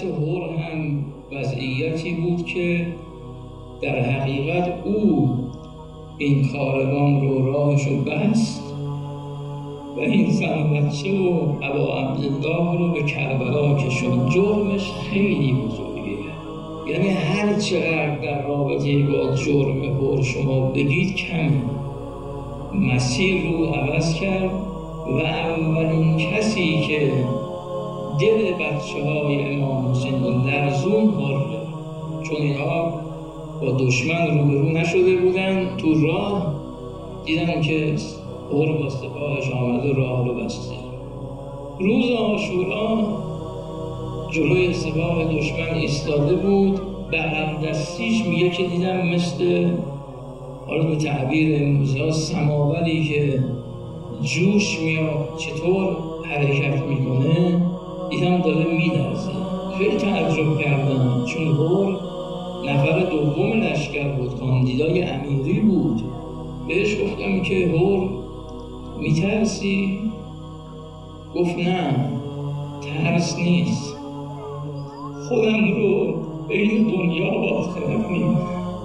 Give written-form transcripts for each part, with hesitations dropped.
هور هم وضعیتی بود که در حقیقت او این کاروان رو راهشو بست و این زن بچه و ابا عبدالله رو به کربلا کشوند. جرمش خیلی بزرگه، یعنی هر چقدر در رابطه با جرم هور شما بگید کمه. مسیر رو عوض کرد و اولین کسی که دل بچه‌های امام حسین رو لرزون هوره، چون اینها با دشمن روبرو نشده بودن. تو راه دیدن که هور با سپاهش آمد و راه رو بسته. روز عاشورا جلوی سپاه دشمن ایستاده بود، بغل دستیش میگه که دیدم مثل، حالا به تعبیر امروزی سماوری که جوش میاد چطور حرکت میکنه، دیدم داره میلرزه. خیلی تعجب کردم، چون هور نفر دوم لشکر بود، کاندیدای امیری بود. بهش گفتم که هور میترسی؟ گفت نه، ترس نیست، خودم رو بین دنیا و آخرت میبینم.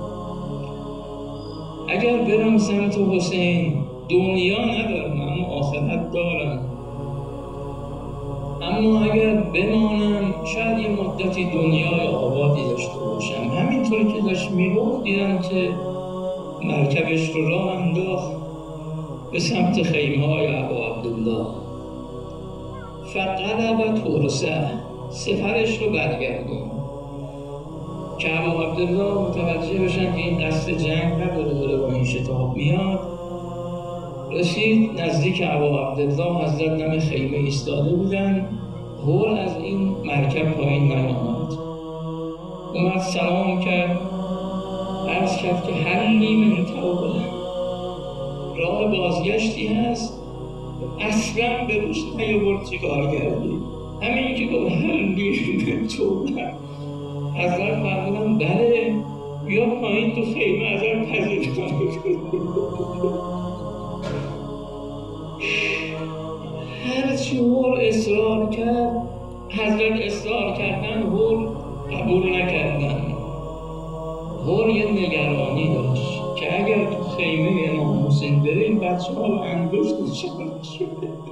اگر برم سمت حسین دنیا ندارم اما آخرت دارم، اما اگر بمانم شاید یه مدتی دنیای آبادی داشته باشم. همینطور که داشت میگفت دیدم که مرکبش رو راه انداخت به سمت خیمه های ابا عبدالله. فقلب ترسه، سفرش رو برگردون که ابا عبدالله متوجه بشن که این قصد جنگ نداره، داره با این شتاب میاد. رسید نزدیک ابا عبدالله، حضرت دم خیمه ایستاده بودن. هور از این مرکب پایین نیامد، اومد سلام کرد، عرض کرد که حلی من توبه، راه بازگشتی هست؟ اصلا به روش نیاورد چی کار کردی؟ همین که گفت حلی من توبه، حضرت فرمودن بله، بیا پایین تو خیمه ازت پذیرایی کنی. هرچی هور اصرار کرد، حضرت اصرار کردن، هور قبول نکردن. هور یه نگرانی داشت که اگر تو خیمه امام حسین بره این بچه ها انگشت شده.